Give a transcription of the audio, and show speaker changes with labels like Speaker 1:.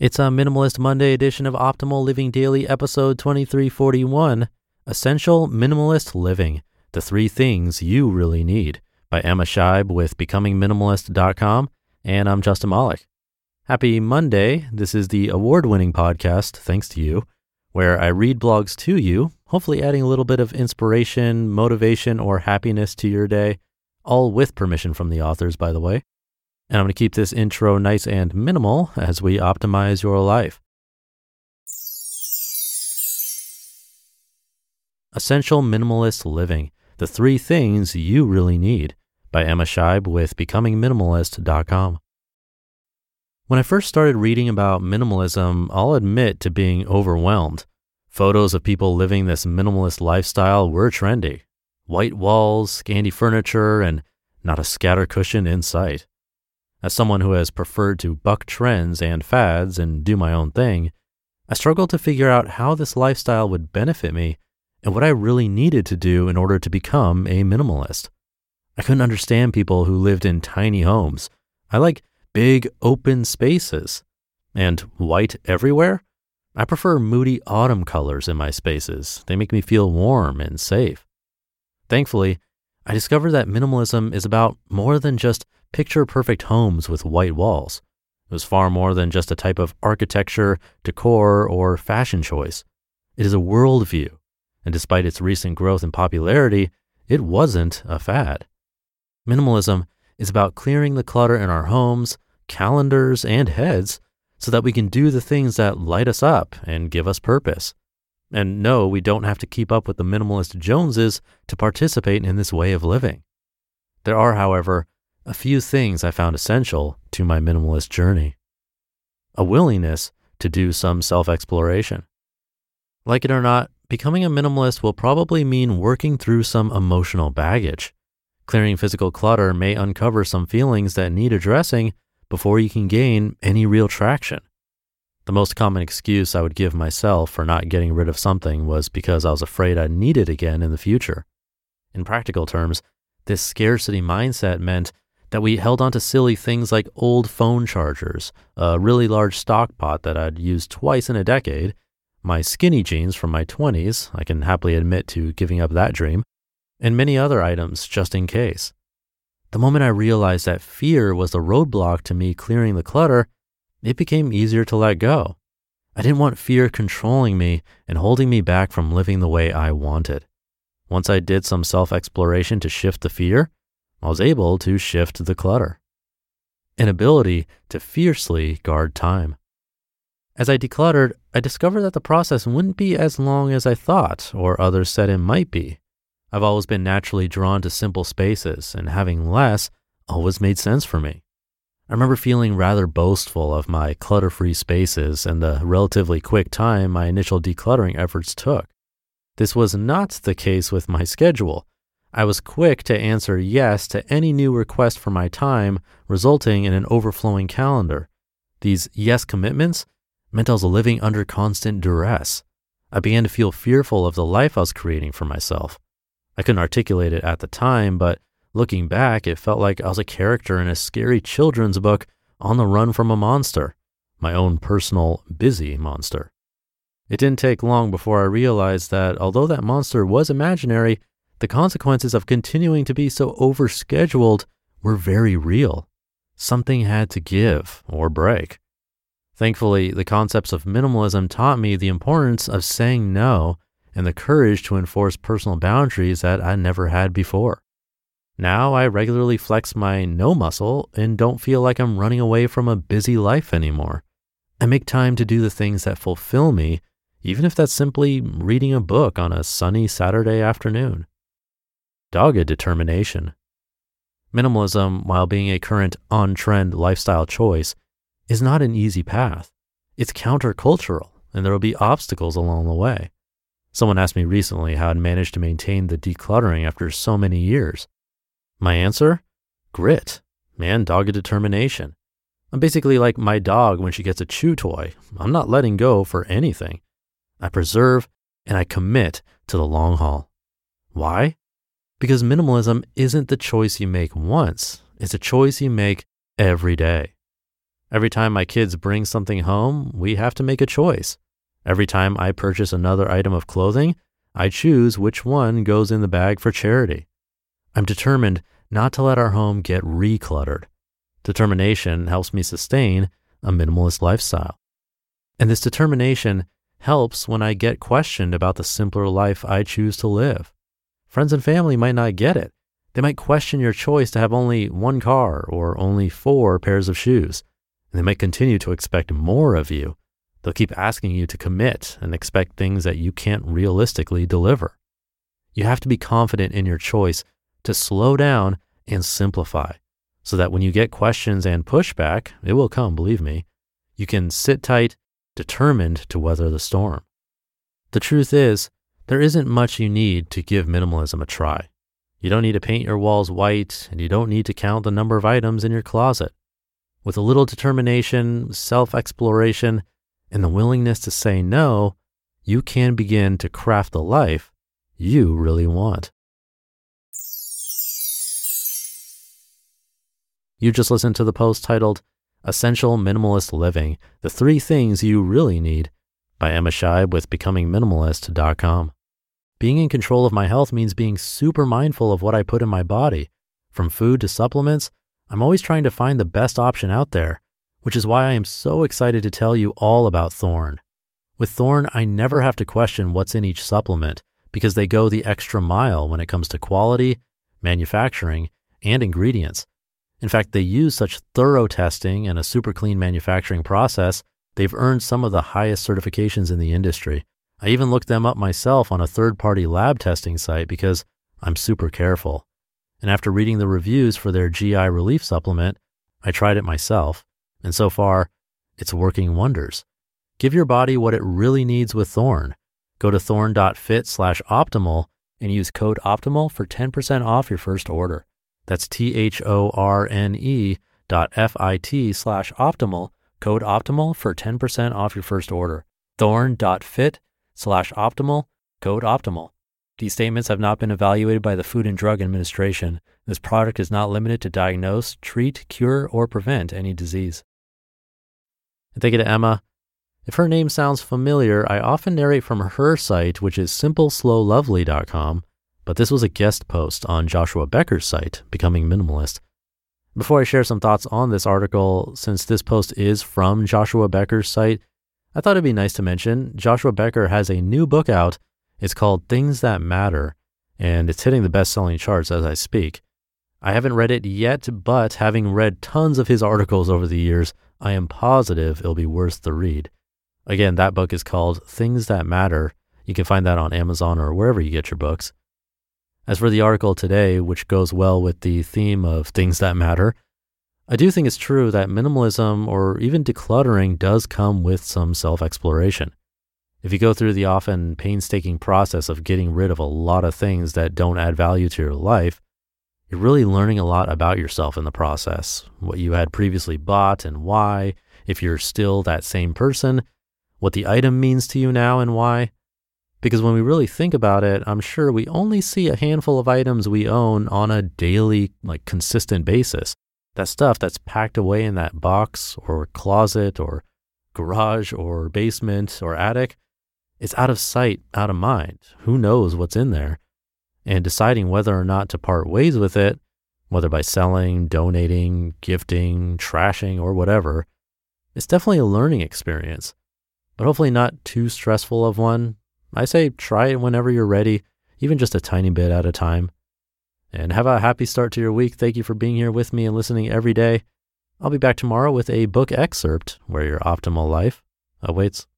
Speaker 1: It's a Minimalist Monday edition of Optimal Living Daily, episode 2341, Essential Minimalist Living, the 3 Things You Really Need, by Emma Scheib with BecomingMinimalist.com, and I'm Justin Malik. Happy Monday. This is the award-winning podcast, thanks to you, where I read blogs to you, hopefully adding a little bit of inspiration, motivation, or happiness to your day, all with permission from the authors, by the way. And I'm going to keep this intro nice and minimal as we optimize your life. Essential Minimalist Living, the 3 Things You Really Need, by Emma Scheib with BecomingMinimalist.com. When I first started reading about minimalism, I'll admit to being overwhelmed. Photos of people living this minimalist lifestyle were trendy. White walls, scanty furniture, and not a scatter cushion in sight. As someone who has preferred to buck trends and fads and do my own thing, I struggled to figure out how this lifestyle would benefit me and what I really needed to do in order to become a minimalist. I couldn't understand people who lived in tiny homes. I like big open spaces. And white everywhere? I prefer moody autumn colors in my spaces. They make me feel warm and safe. Thankfully, I discovered that minimalism is about more than just picture-perfect homes with white walls. It was far more than just a type of architecture, decor, or fashion choice. It is a worldview, and despite its recent growth in popularity, it wasn't a fad. Minimalism is about clearing the clutter in our homes, calendars, and heads so that we can do the things that light us up and give us purpose. And no, we don't have to keep up with the minimalist Joneses to participate in this way of living. There are, however, a few things I found essential to my minimalist journey. A willingness to do some self-exploration. Like it or not, becoming a minimalist will probably mean working through some emotional baggage. Clearing physical clutter may uncover some feelings that need addressing before you can gain any real traction. The most common excuse I would give myself for not getting rid of something was because I was afraid I'd need it again in the future. In practical terms, this scarcity mindset meant that we held on to silly things like old phone chargers, a really large stock pot that I'd used twice in a decade, my skinny jeans from my 20s, I can happily admit to giving up that dream, and many other items just in case. The moment I realized that fear was the roadblock to me clearing the clutter, it became easier to let go. I didn't want fear controlling me and holding me back from living the way I wanted. Once I did some self-exploration to shift the fear, I was able to shift the clutter. An ability to fiercely guard time. As I decluttered, I discovered that the process wouldn't be as long as I thought or others said it might be. I've always been naturally drawn to simple spaces, and having less always made sense for me. I remember feeling rather boastful of my clutter-free spaces and the relatively quick time my initial decluttering efforts took. This was not the case with my schedule. I was quick to answer yes to any new request for my time, resulting in an overflowing calendar. These yes commitments meant I was living under constant duress. I began to feel fearful of the life I was creating for myself. I couldn't articulate it at the time, but looking back, it felt like I was a character in a scary children's book on the run from a monster, my own personal busy monster. It didn't take long before I realized that although that monster was imaginary, the consequences of continuing to be so overscheduled were very real. Something had to give or break. Thankfully, the concepts of minimalism taught me the importance of saying no and the courage to enforce personal boundaries that I never had before. Now I regularly flex my no muscle and don't feel like I'm running away from a busy life anymore. I make time to do the things that fulfill me, even if that's simply reading a book on a sunny Saturday afternoon. Dogged determination. Minimalism, while being a current on-trend lifestyle choice, is not an easy path. It's countercultural, and there will be obstacles along the way. Someone asked me recently how I'd managed to maintain the decluttering after so many years. My answer? Grit and dogged determination. I'm basically like my dog when she gets a chew toy. I'm not letting go for anything. I preserve and I commit to the long haul. Why? Because minimalism isn't the choice you make once. It's a choice you make every day. Every time my kids bring something home, we have to make a choice. Every time I purchase another item of clothing, I choose which one goes in the bag for charity. I'm determined not to let our home get recluttered. Determination helps me sustain a minimalist lifestyle. And this determination helps when I get questioned about the simpler life I choose to live. Friends and family might not get it. They might question your choice to have only one car or only 4 pairs of shoes. And they might continue to expect more of you. They'll keep asking you to commit and expect things that you can't realistically deliver. You have to be confident in your choice to slow down and simplify so that when you get questions and pushback, it will come, believe me, you can sit tight, determined to weather the storm. The truth is, there isn't much you need to give minimalism a try. You don't need to paint your walls white, and you don't need to count the number of items in your closet. With a little determination, self-exploration, and the willingness to say no, you can begin to craft the life you really want. You just listened to the post titled Essential Minimalist Living, the 3 Things You Really Need by Emma Scheib with BecomingMinimalist.com. Being in control of my health means being super mindful of what I put in my body. From food to supplements, I'm always trying to find the best option out there, which is why I am so excited to tell you all about Thorne. With Thorne, I never have to question what's in each supplement because they go the extra mile when it comes to quality, manufacturing, and ingredients. In fact, they use such thorough testing and a super clean manufacturing process, they've earned some of the highest certifications in the industry. I even looked them up myself on a third-party lab testing site because I'm super careful. And after reading the reviews for their GI relief supplement, I tried it myself. And so far, it's working wonders. Give your body what it really needs with Thorne. Go to thorne.fit/optimal and use code OPTIMAL for 10% off your first order. That's THORNE.FIT/optimal, code OPTIMAL for 10% off your first order. Thorne.fit/optimal, code OPTIMAL. These statements have not been evaluated by the Food and Drug Administration. This product is not limited to diagnose, treat, cure, or prevent any disease. And thank you to Emma. If her name sounds familiar, I often narrate from her site, which is simpleslowlovely.com, but this was a guest post on Joshua Becker's site, Becoming Minimalist. Before I share some thoughts on this article, since this post is from Joshua Becker's site, I thought it'd be nice to mention Joshua Becker has a new book out. It's called Things That Matter, and it's hitting the best-selling charts as I speak. I haven't read it yet, but having read tons of his articles over the years, I am positive it'll be worth the read. Again, that book is called Things That Matter. You can find that on Amazon or wherever you get your books. As for the article today, which goes well with the theme of things that matter, I do think it's true that minimalism or even decluttering does come with some self-exploration. If you go through the often painstaking process of getting rid of a lot of things that don't add value to your life, you're really learning a lot about yourself in the process, what you had previously bought and why, if you're still that same person, what the item means to you now and why. Because when we really think about it, I'm sure we only see a handful of items we own on a daily, consistent basis. That stuff that's packed away in that box or closet or garage or basement or attic, it's out of sight, out of mind. Who knows what's in there? And deciding whether or not to part ways with it, whether by selling, donating, gifting, trashing, or whatever, it's definitely a learning experience, but hopefully not too stressful of one. I say try it whenever you're ready, even just a tiny bit at a time. And have a happy start to your week. Thank you for being here with me and listening every day. I'll be back tomorrow with a book excerpt where your optimal life awaits.